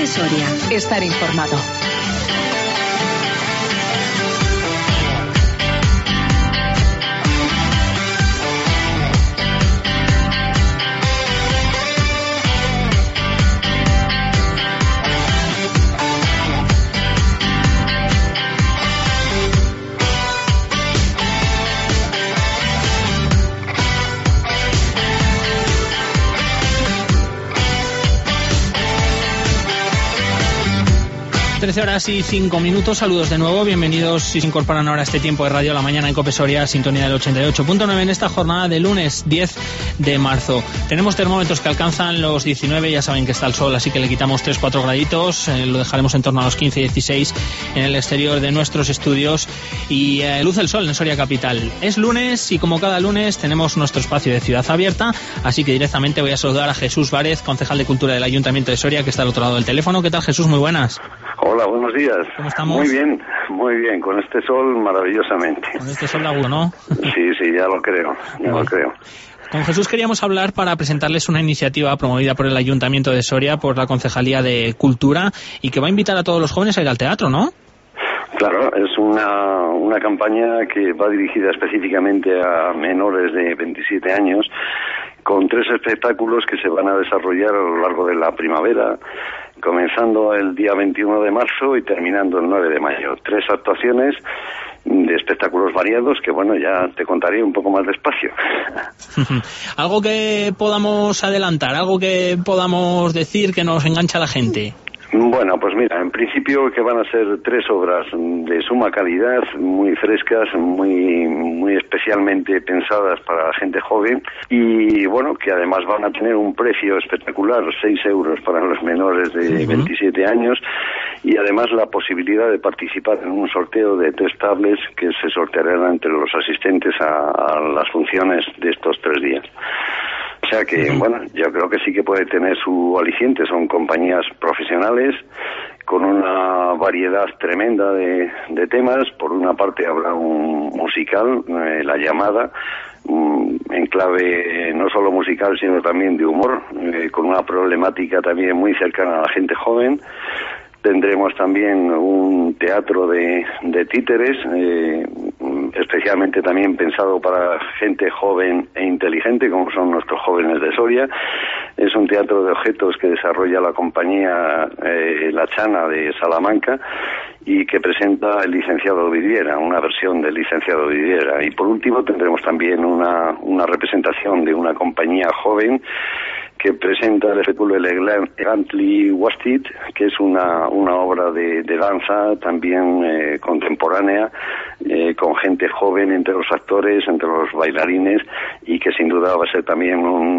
Cope Soria. Estar informado. Horas y 5 minutos, saludos de nuevo, bienvenidos si se incorporan ahora a este tiempo de Radio a la Mañana en Cope Soria, sintonía del 88.9 en esta jornada de lunes 10 de marzo. Tenemos termómetros que alcanzan los 19, ya saben que está el sol, así que le quitamos 3-4 graditos, lo dejaremos en torno a los 15-16 en el exterior de nuestros estudios y luce el sol en Soria Capital. Es lunes y como cada lunes tenemos nuestro espacio de Ciudad Abierta, así que directamente voy a saludar a Jesús Várez, concejal de Cultura del Ayuntamiento de Soria, que está al otro lado del teléfono. ¿Qué tal, Jesús? Muy buenas. Hola, buenos días. ¿Cómo estamos? Muy bien, con este sol maravillosamente. Con este sol de agudo, ¿no? Sí, ya lo creo. Con Jesús queríamos hablar para presentarles una iniciativa promovida por el Ayuntamiento de Soria, por la Concejalía de Cultura, y que va a invitar a todos los jóvenes a ir al teatro, ¿no? Claro, es una campaña que va dirigida específicamente a menores de 27 años, con 3 espectáculos que se van a desarrollar a lo largo de la primavera, comenzando el día 21 de marzo y terminando el 9 de mayo. 3 actuaciones de espectáculos variados que, bueno, ya te contaré un poco más despacio. Algo que podamos adelantar, algo que podamos decir que nos engancha a la gente. Bueno, pues mira, en principio que van a ser 3 obras de suma calidad, muy frescas, muy especialmente pensadas para la gente joven y bueno, que además van a tener un precio espectacular, 6 euros para los menores de 27 años y además la posibilidad de participar en un sorteo de 3 tablets que se sortearán entre los asistentes a las funciones de estos 3 días. O sea que, bueno, yo creo que sí que puede tener su aliciente. Son compañías profesionales con una variedad tremenda de temas. Por una parte habrá un musical, La Llamada, en clave no solo musical sino también de humor, con una problemática también muy cercana a la gente joven. Tendremos también un teatro de títeres, especialmente también pensado para gente joven e inteligente, como son nuestros jóvenes de Soria. Es un teatro de objetos que desarrolla la compañía La Chana de Salamanca y que presenta el licenciado Vidiera, una versión del licenciado Vidiera. Y por último tendremos también una representación de una compañía joven que presenta el espectáculo Elegantly Wasted, que es una obra de danza también contemporánea, con gente joven entre los actores, entre los bailarines, y que sin duda va a ser también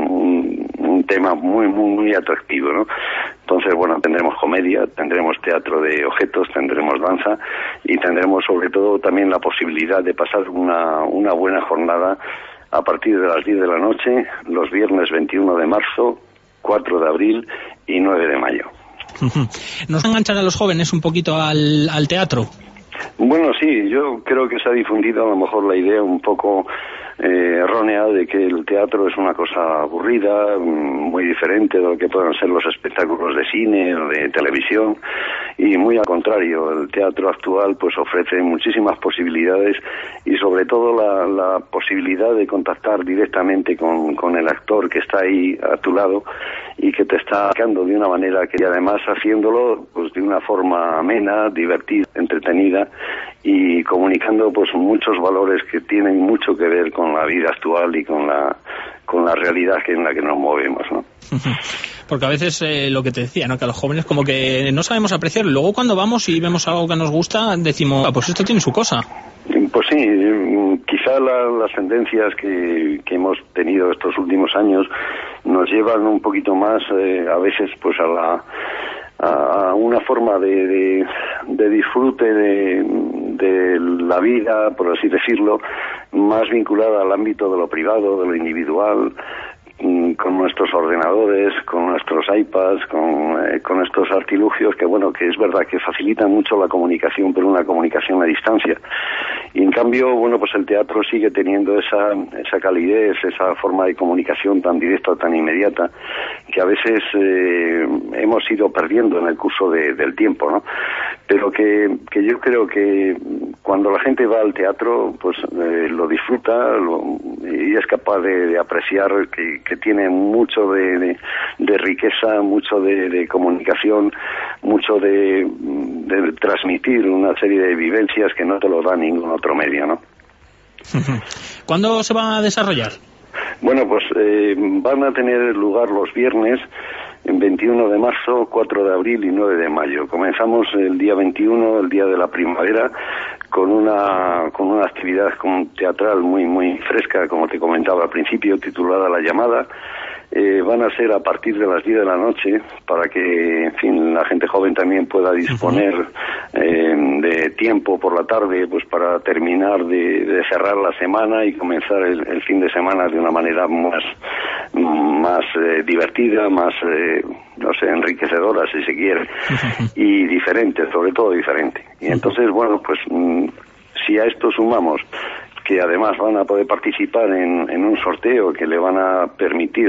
un tema muy atractivo, ¿no? Entonces, bueno, tendremos comedia, tendremos teatro de objetos, tendremos danza y tendremos sobre todo también la posibilidad de pasar una buena jornada a partir de las 10 de la noche, los viernes 21 de marzo, 4 de abril y 9 de mayo. ¿Nos enganchan a los jóvenes un poquito al teatro? Bueno, sí, yo creo que se ha difundido a lo mejor la idea un poco errónea de que el teatro es una cosa aburrida, muy diferente de lo que puedan ser los espectáculos de cine o de televisión, y muy al contrario, el teatro actual pues ofrece muchísimas posibilidades y sobre todo la posibilidad de contactar directamente con el actor que está ahí a tu lado y que te está sacando de una manera que además haciéndolo pues de una forma amena, divertida, entretenida y comunicando pues muchos valores que tienen mucho que ver con la vida actual y con la realidad en la que nos movemos, ¿no? Porque a veces lo que te decía, ¿no? Que a los jóvenes como que no sabemos apreciarlo. Luego cuando vamos y vemos algo que nos gusta, decimos, pues esto tiene su cosa. Pues sí, quizá las tendencias que hemos tenido estos últimos años nos llevan un poquito más a veces pues a una forma de disfrute de la vida, por así decirlo, más vinculada al ámbito de lo privado, de lo individual, con nuestros ordenadores, con nuestros iPads, con estos artilugios que, bueno, que es verdad que facilitan mucho la comunicación, pero una comunicación a distancia. Y en cambio, bueno, pues el teatro sigue teniendo esa calidez, esa forma de comunicación tan directa, tan inmediata, que a veces hemos ido perdiendo en el curso del tiempo, ¿no? Pero que yo creo que cuando la gente va al teatro, pues lo disfruta y es capaz de apreciar que tiene mucho de riqueza, mucho de comunicación, mucho de transmitir una serie de vivencias que no te lo da ningún otro medio, ¿no? ¿Cuándo se va a desarrollar? Bueno, pues van a tener lugar los viernes, 21 de marzo, 4 de abril y 9 de mayo. Comenzamos el día 21, el día de la primavera, con una actividad teatral muy fresca, como te comentaba al principio, titulada La Llamada. Van a ser a partir de las 10 de la noche, para que, en fin, la gente joven también pueda disponer de tiempo por la tarde, pues para terminar de cerrar la semana y comenzar el fin de semana de una manera más divertida, más, no sé, enriquecedora, si se quiere, y diferente, sobre todo diferente. Y entonces, bueno, pues si a esto sumamos que además van a poder participar en un sorteo que le van a permitir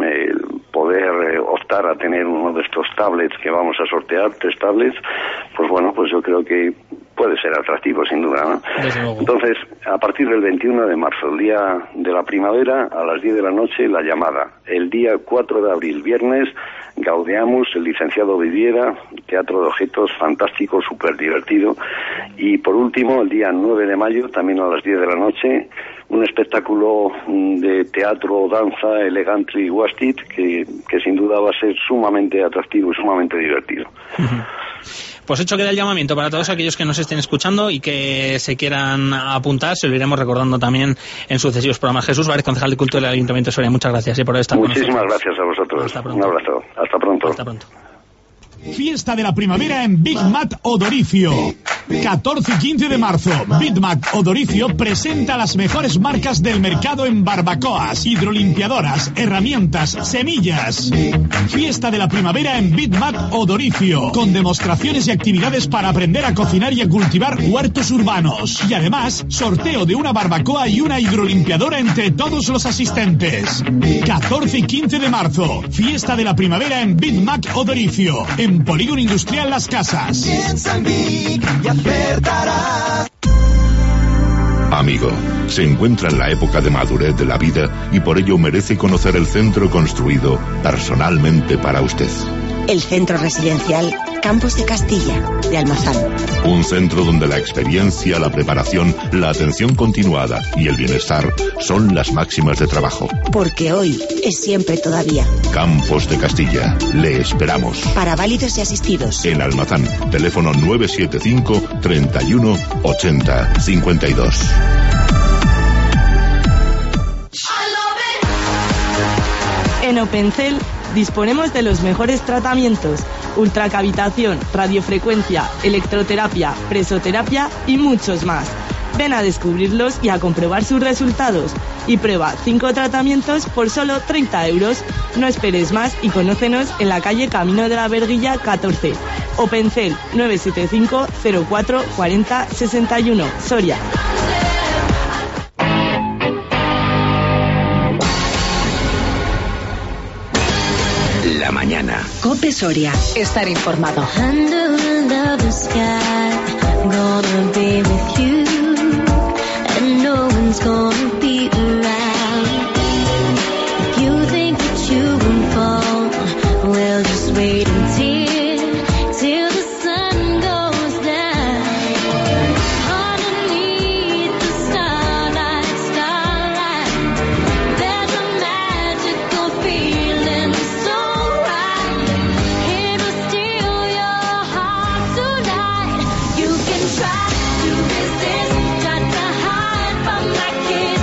poder optar a tener uno de estos tablets que vamos a sortear, 3 tablets, pues bueno, pues yo creo que puede ser atractivo, sin duda, ¿no? Entonces, a partir del 21 de marzo, el día de la primavera, a las 10 de la noche, La Llamada. El día 4 de abril, viernes, Gaudeamus, el licenciado Viviera, teatro de objetos, fantástico, súper divertido. Y por último, el día 9 de mayo, también a las 10 de la noche, un espectáculo de teatro, danza, Elegantly Wasted, que sin duda va a ser sumamente atractivo y sumamente divertido. Pues hecho queda el llamamiento para todos aquellos que nos estén escuchando y que se quieran apuntar. Se lo iremos recordando también en sucesivos programas. Jesús Várez, concejal de Cultura del Ayuntamiento de Soria, muchas gracias por estar con nosotros. Muchísimas gracias a vosotros. Un abrazo. Hasta pronto. Hasta pronto. Fiesta de la primavera en Big Mat Odoricio. 14 y 15 de marzo, Big Mat Odoricio presenta las mejores marcas del mercado en barbacoas, hidrolimpiadoras, herramientas, semillas. Fiesta de la primavera en Big Mat Odoricio, con demostraciones y actividades para aprender a cocinar y a cultivar huertos urbanos. Y además, sorteo de una barbacoa y una hidrolimpiadora entre todos los asistentes. 14 y 15 de marzo, Fiesta de la primavera en Big Mat Odoricio, en Polígono Industrial Las Casas. Piensa en mí y acertarás. Amigo, se encuentra en la época de madurez de la vida y por ello merece conocer el centro construido personalmente para usted. El Centro Residencial Campos de Castilla, de Almazán. Un centro donde la experiencia, la preparación, la atención continuada y el bienestar son las máximas de trabajo. Porque hoy es siempre todavía. Campos de Castilla, le esperamos. Para válidos y asistidos. En Almazán, teléfono 975 31 80 52. En Opencel disponemos de los mejores tratamientos: ultracavitación, radiofrecuencia, electroterapia, presoterapia y muchos más. Ven a descubrirlos y a comprobar sus resultados. Y prueba 5 tratamientos por solo 30 euros. No esperes más y conócenos en la calle Camino de la Verguilla 14. Opencel 975 04 40 61, Soria. La mañana. COPE Soria. Estar informado. Try to resist, try to hide from my kiss.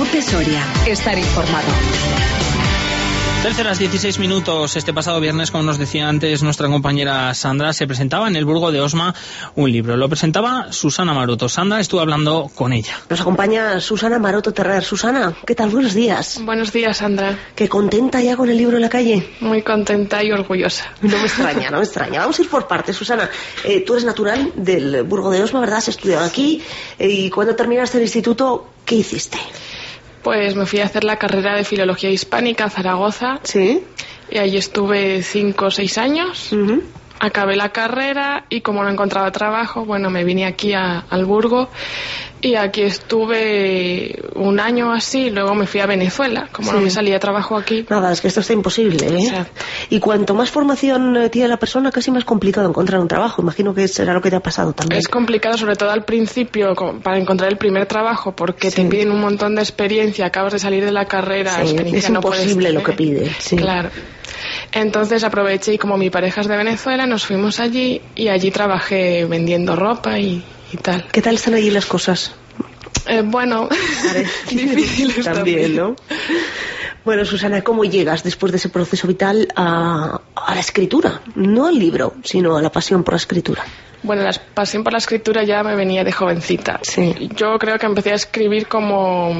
COPE Soria. Estar informado. 13:16. Este pasado viernes, como nos decía antes nuestra compañera Sandra, se presentaba en el Burgo de Osma un libro. Lo presentaba Susana Maroto. Sandra estuvo hablando con ella. Nos acompaña Susana Maroto Terrer. Susana, ¿qué tal? Buenos días. Buenos días, Sandra. ¿Qué contenta ya con el libro en la calle? Muy contenta y orgullosa. No me extraña, no me extraña. Vamos a ir por partes, Susana. Tú eres natural del Burgo de Osma, ¿verdad? Has estudiado aquí. Y cuando terminaste el instituto, ¿qué hiciste? Pues me fui a hacer la carrera de Filología Hispánica a Zaragoza. Sí. Y allí estuve 5 o 6 años. Uh-huh. Acabé la carrera y como no encontraba trabajo, bueno, me vine aquí al Burgo y aquí estuve 1 año así, luego me fui a Venezuela, como no me salía trabajo aquí. Nada, es que esto está imposible, ¿eh? Exacto. Y cuanto más formación tiene la persona, casi más complicado encontrar un trabajo. Imagino que será lo que te ha pasado también. Es complicado, sobre todo al principio, para encontrar el primer trabajo, porque te piden un montón de experiencia, acabas de salir de la carrera, experiencia es no puedes imposible tener. lo que pide. Sí. Claro. Entonces aproveché y como mi pareja es de Venezuela, nos fuimos allí y allí trabajé vendiendo ropa y tal. ¿Qué tal están allí las cosas? Bueno, difíciles también, ¿no? Bueno, Susana, ¿cómo llegas después de ese proceso vital a la escritura? No al libro, sino a la pasión por la escritura. Bueno, la pasión por la escritura ya me venía de jovencita. Sí. Yo creo que empecé a escribir como...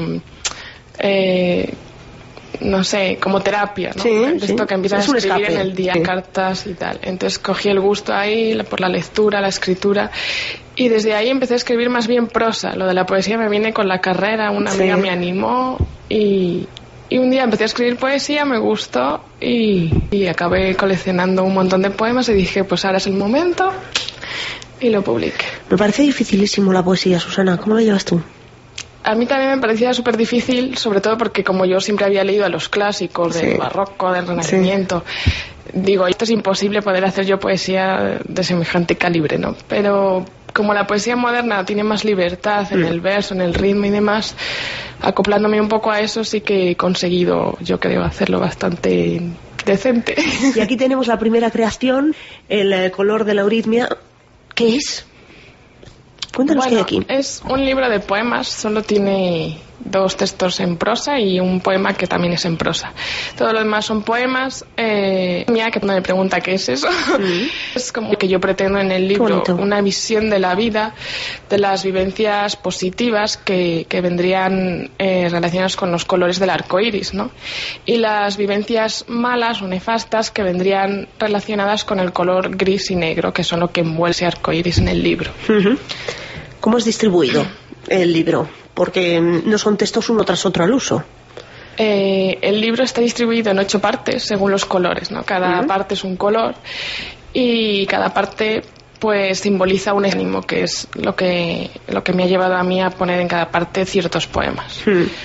no sé, como terapia, ¿no? Esto que empiezas a escribir en el día, cartas y tal. Entonces cogí el gusto ahí por la lectura, la escritura, y desde ahí empecé a escribir más bien prosa. Lo de la poesía me viene con la carrera, una amiga me animó y un día empecé a escribir poesía, me gustó y acabé coleccionando un montón de poemas y dije, pues ahora es el momento, y lo publiqué. Me parece dificilísimo la poesía, Susana. ¿Cómo lo llevas tú? A mí también me parecía súper difícil, sobre todo porque como yo siempre había leído a los clásicos del barroco, del renacimiento, digo, esto es imposible poder hacer yo poesía de semejante calibre, ¿no? Pero como la poesía moderna tiene más libertad en el verso, en el ritmo y demás, acoplándome un poco a eso sí que he conseguido, yo creo, hacerlo bastante decente. Y aquí tenemos la primera creación, El color de la euritmia. ¿Qué es? Cuéntanos qué hay aquí. Es un libro de poemas, solo tiene 2 textos en prosa y un poema que también es en prosa. Todo lo demás son poemas. Mía, que no me pregunta qué es eso. Es como que yo pretendo en el libro una visión de la vida, de las vivencias positivas que vendrían relacionadas con los colores del arco iris, ¿no? Y las vivencias malas o nefastas que vendrían relacionadas con el color gris y negro, que son lo que envuelve ese arco iris en el libro. ¿Cómo es distribuido el libro? Porque no son textos uno tras otro al uso. El libro está distribuido en 8 partes según los colores, ¿no? Cada parte es un color y cada parte pues simboliza un ánimo, que es lo que me ha llevado a mí a poner en cada parte ciertos poemas.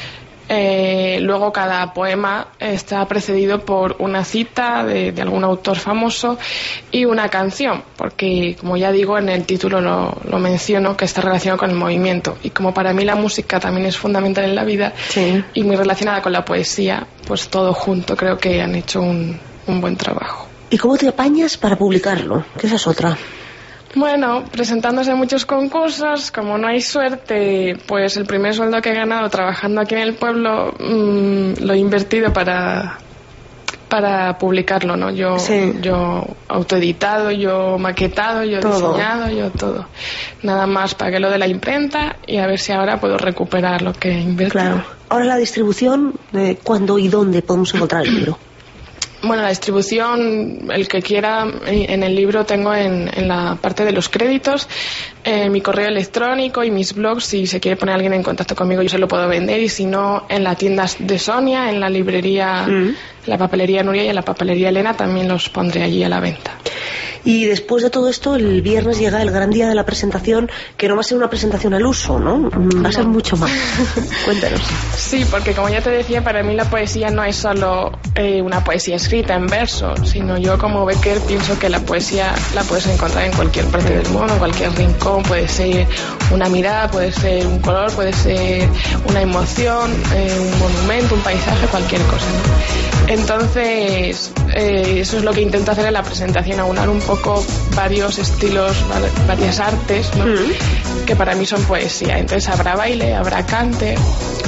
Luego cada poema está precedido por una cita de algún autor famoso y una canción, porque como ya digo en el título lo menciono, que está relacionado con el movimiento, y como para mí la música también es fundamental en la vida y muy relacionada con la poesía, pues todo junto creo que han hecho un buen trabajo. ¿Y cómo te apañas para publicarlo? Que esa es otra. Bueno, presentándose a muchos concursos, como no hay suerte, pues el primer sueldo que he ganado trabajando aquí en el pueblo lo he invertido para publicarlo, ¿no? Yo autoeditado, yo maquetado, yo diseñado, yo todo. Nada más pagué lo de la imprenta y a ver si ahora puedo recuperar lo que he invertido. Claro. Ahora la distribución, ¿cuándo y dónde podemos encontrar el libro? Bueno, la distribución, el que quiera, en el libro tengo en la parte de los créditos mi correo electrónico y mis blogs. Si se quiere poner alguien en contacto conmigo, yo se lo puedo vender, y si no, en la tienda de Sonia, en la librería, la papelería Nuria y en la papelería Elena también los pondré allí a la venta. Y después de todo esto, el viernes llega el gran día de la presentación, que no va a ser una presentación al uso, ¿no? Va a ser mucho más. Cuéntanos. Sí, porque como ya te decía, para mí la poesía no es solo una poesía escrita en verso, sino yo como Becker pienso que la poesía la puedes encontrar en cualquier parte del mundo, en cualquier rincón. Puede ser una mirada, puede ser un color, puede ser una emoción, un monumento, un paisaje, cualquier cosa, ¿no? Entonces, eso es lo que intento hacer en la presentación, aunar un poco varios estilos, varias artes, ¿no? Que para mí son poesía. Entonces habrá baile, habrá cante,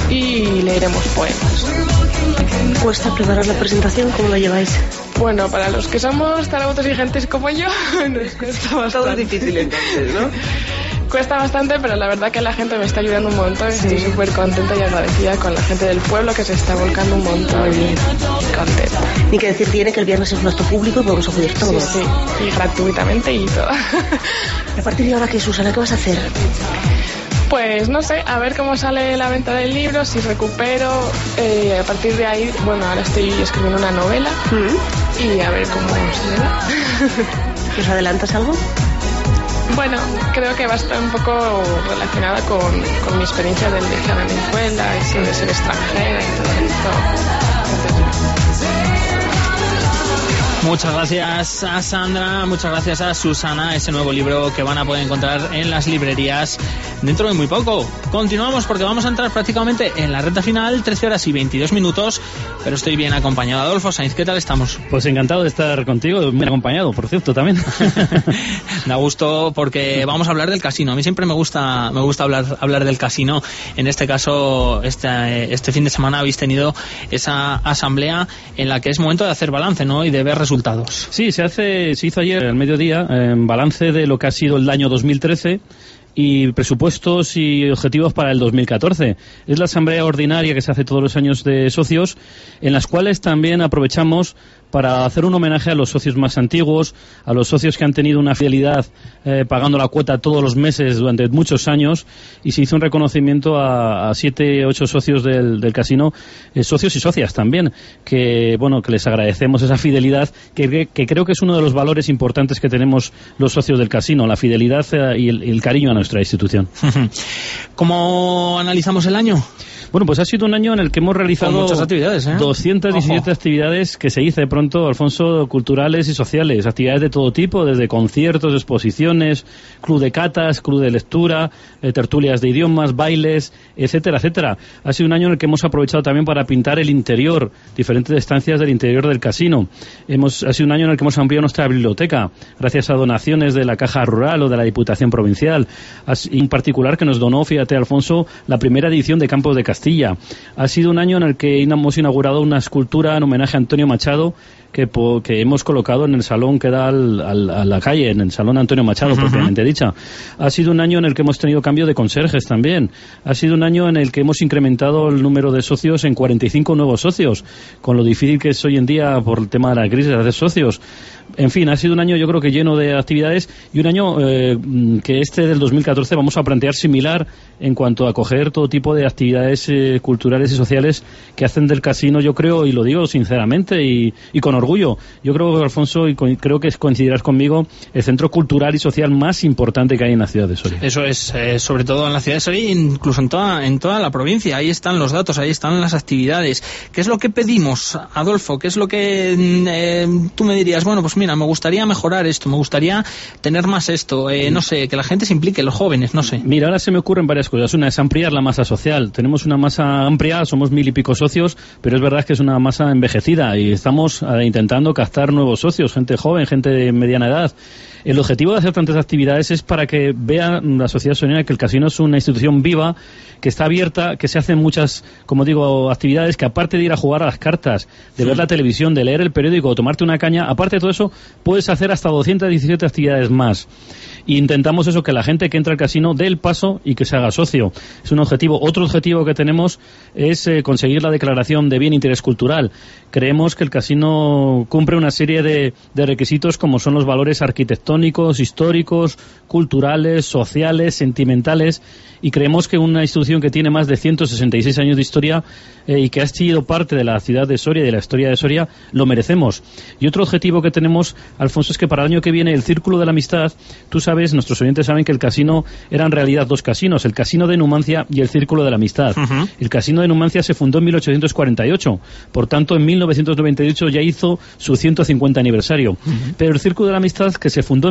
y leeremos poemas. ¿Cuesta preparar la presentación? ¿Cómo lo lleváis? Bueno, para los que somos tan autoexigentes como yo, nos cuesta bastante. Todo es difícil entonces, ¿no? Cuesta bastante, pero la verdad que la gente me está ayudando un montón. Sí. Estoy súper contenta y agradecida con la gente del pueblo que se está volcando un montón. Muy bien. Contenta. Ni que decir tiene que el viernes es nuestro público y podemos acudir todos. Sí, y gratuitamente y todo. ¿A partir de ahora qué, Susana? ¿Qué vas a hacer? Pues no sé, a ver cómo sale la venta del libro, si recupero, a partir de ahí, bueno, ahora estoy escribiendo una novela y a ver cómo se me da. ¿Nos adelantas algo? Bueno, creo que va a estar un poco relacionada con mi experiencia del viaje a Venezuela, eso de ser extranjera y todo esto. Muchas gracias a Sandra, muchas gracias a Susana, ese nuevo libro que van a poder encontrar en las librerías dentro de muy poco. Continuamos porque vamos a entrar prácticamente en la recta final, 13 horas y 22 minutos, pero estoy bien acompañado. Adolfo Sainz, ¿qué tal estamos? Pues encantado de estar contigo, bien acompañado, por cierto, también. Da gusto porque vamos a hablar del casino. A mí siempre me gusta hablar del casino. En este caso, este fin de semana habéis tenido esa asamblea en la que es momento de hacer balance, ¿no? Y de ver resultados. Sí, se hizo ayer al mediodía balance de lo que ha sido el año 2013 y presupuestos y objetivos para el 2014. Es la asamblea ordinaria que se hace todos los años de socios, en las cuales también aprovechamos para hacer un homenaje a los socios más antiguos, a los socios que han tenido una fidelidad pagando la cuota todos los meses durante muchos años, y se hizo un reconocimiento a 7, 8 socios del casino, socios y socias también, que les agradecemos esa fidelidad, que creo que es uno de los valores importantes que tenemos los socios del casino, la fidelidad y el cariño a nuestra institución. ¿Cómo analizamos el año? Bueno, pues ha sido un año en el que hemos realizado muchas actividades, 217 actividades que se dice pronto, Alfonso, culturales y sociales, actividades de todo tipo, desde conciertos, exposiciones, club de catas, club de lectura, tertulias de idiomas, bailes, etcétera, etcétera. Ha sido un año en el que hemos aprovechado también para pintar el interior, diferentes estancias del interior del casino. Ha sido un año en el que hemos ampliado nuestra biblioteca, gracias a donaciones de la Caja Rural o de la Diputación Provincial, en particular que nos donó, fíjate, Alfonso, la primera edición de Campos de Castilla. Ha sido un año en el que hemos inaugurado una escultura en homenaje a Antonio Machado que hemos colocado en el salón que da a la calle, en el salón Antonio Machado, propiamente dicha. Ha sido un año en el que hemos tenido cambio de conserjes también. Ha sido un año en el que hemos incrementado el número de socios en 45 nuevos socios, con lo difícil que es hoy en día por el tema de la crisis de hacer socios. En fin, ha sido un año yo creo que lleno de actividades y un año que del 2014 vamos a plantear similar en cuanto a acoger todo tipo de actividades culturales y sociales que hacen del casino, yo creo, y lo digo sinceramente y con orgullo, yo creo, Alfonso, y creo que coincidirás conmigo, el centro cultural y social más importante que hay en la ciudad de Soria. Eso es, sobre todo en la ciudad de Soria, incluso en toda la provincia. Ahí están los datos, ahí están las actividades. ¿Qué es lo que pedimos, Adolfo? ¿Qué es lo que tú me dirías? Bueno, pues mira, me gustaría mejorar esto, me gustaría tener más esto, no sé, que la gente se implique, los jóvenes, no sé. Mira, ahora se me ocurren varias cosas. Una es ampliar la masa social. Tenemos una masa amplia, somos 1000 y pico socios, pero es verdad que es una masa envejecida y estamos intentando captar nuevos socios, gente joven, gente de mediana edad. El objetivo de hacer tantas actividades es para que vea la sociedad soriana que el casino es una institución viva, que está abierta, que se hacen muchas, como digo, actividades, que aparte de ir a jugar a las cartas, de ver la televisión, de leer el periódico, de tomarte una caña, aparte de todo eso, puedes hacer hasta 217 actividades más. Y intentamos eso, que la gente que entra al casino dé el paso y que se haga socio. Es un objetivo. Otro objetivo que tenemos es conseguir la declaración de bien interés cultural. Creemos que el casino cumple una serie de requisitos como son los valores arquitectónicos, históricos, culturales, sociales, sentimentales, y creemos que una institución que tiene más de 166 años de historia y que ha sido parte de la ciudad de Soria y de la historia de Soria, lo merecemos. Y otro objetivo que tenemos, Alfonso, es que para el año que viene el Círculo de la Amistad, tú sabes, nuestros oyentes saben que el casino era en realidad dos casinos, el Casino de Numancia y el Círculo de la Amistad. El Casino de Numancia se fundó en 1848, por tanto en 1998 ya hizo su 150 aniversario. Pero el Círculo de la Amistad, que se fundó en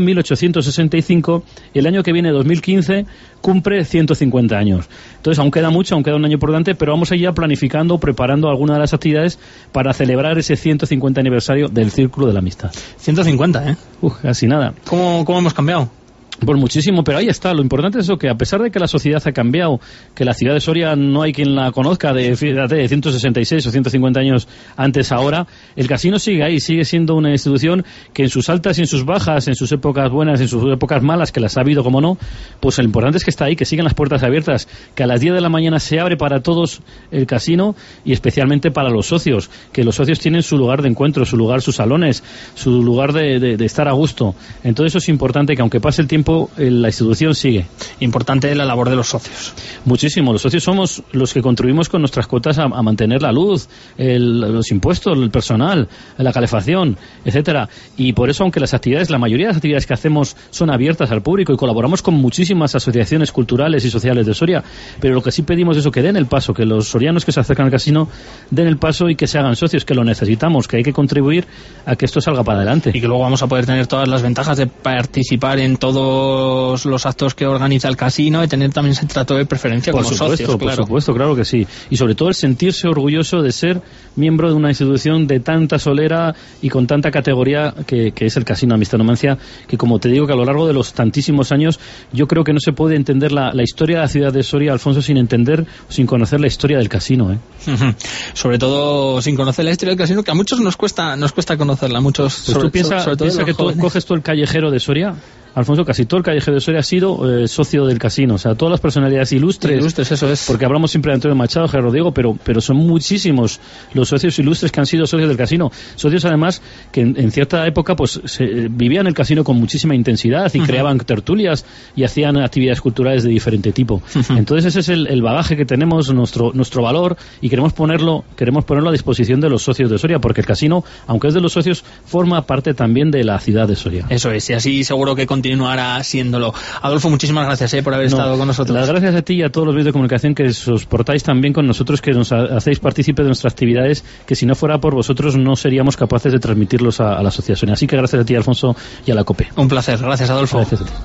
1865, el año que viene, 2015, cumple 150 años. Entonces aún queda mucho, aún queda un año por delante, pero vamos a ir ya planificando, preparando algunas de las actividades para celebrar ese 150 aniversario del Círculo de la Amistad. 150, casi nada. ¿Cómo hemos cambiado? Por muchísimo, pero ahí está. Lo importante es eso, que a pesar de que la sociedad ha cambiado, que la ciudad de Soria no hay quien la conozca de 166 o 150 años antes ahora, el casino sigue ahí, sigue siendo una institución que en sus altas y en sus bajas, en sus épocas buenas, en sus épocas malas, que las ha habido como no, pues lo importante es que está ahí, que siguen las puertas abiertas, que a las 10 de la mañana se abre para todos el casino y especialmente para los socios, que los socios tienen su lugar de encuentro, su lugar, sus salones, su lugar de estar a gusto. Entonces eso es importante, que aunque pase el tiempo, la institución sigue. Importante la labor de los socios. Muchísimo. Los socios somos los que contribuimos con nuestras cuotas a mantener la luz, los impuestos, el personal, la calefacción, etcétera. Y por eso, aunque la mayoría de las actividades que hacemos son abiertas al público y colaboramos con muchísimas asociaciones culturales y sociales de Soria, pero lo que sí pedimos es eso, que den el paso, que los sorianos que se acercan al casino den el paso y que se hagan socios, que lo necesitamos, que hay que contribuir a que esto salga para adelante. Y que luego vamos a poder tener todas las ventajas de participar en todo los actos que organiza el casino y tener también ese trato de preferencia como socios, claro. Por supuesto, claro que sí. Y sobre todo el sentirse orgulloso de ser miembro de una institución de tanta solera y con tanta categoría que es el Casino Amistad Numancia, que como te digo, que a lo largo de los tantísimos años, yo creo que no se puede entender la historia de la ciudad de Soria, Alfonso, sin conocer la historia del casino, Sobre todo sin conocer la historia del casino, que a muchos nos cuesta conocerla, muchos. Pues tú piensa que tú coges todo el callejero de Soria, Alfonso, casi todo el callejero de Soria ha sido socio del casino, o sea, todas las personalidades ilustres, eso es. Porque hablamos siempre de Antonio Machado, Gerardo Diego, pero son muchísimos los socios ilustres que han sido socios del casino, socios además que en cierta época pues vivían el casino con muchísima intensidad y creaban tertulias y hacían actividades culturales de diferente tipo. Entonces ese es el bagaje que tenemos, nuestro valor, y queremos ponerlo a disposición de los socios de Soria, porque el casino, aunque es de los socios, forma parte también de la ciudad de Soria. Eso es, y así seguro que continuará siéndolo. Adolfo, muchísimas gracias por haber estado con nosotros. Las gracias a ti y a todos los medios de comunicación que os portáis también con nosotros, que nos hacéis partícipe de nuestras actividades, que si no fuera por vosotros no seríamos capaces de transmitirlos a la asociación. Así que gracias a ti, Alfonso, y a la COPE. Un placer. Gracias, Adolfo. Gracias a ti.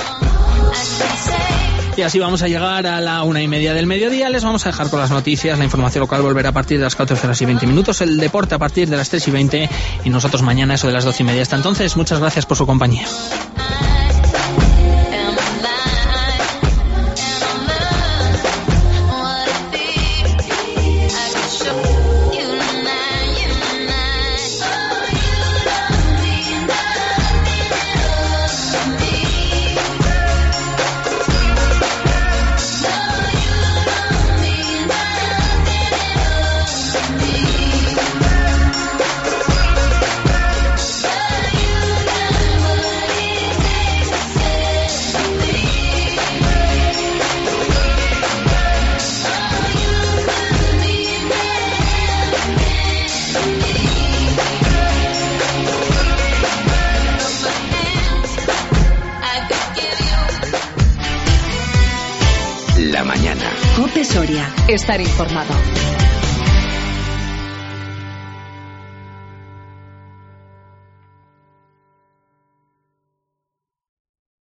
Y así vamos a llegar a la 1:30 del mediodía. Les vamos a dejar con las noticias. La información local volverá a partir de las 14:20. El deporte a partir de las 3:20. Y nosotros mañana eso de las 12:30. Hasta entonces, muchas gracias por su compañía. La mañana. COPE Soria. Estar informado.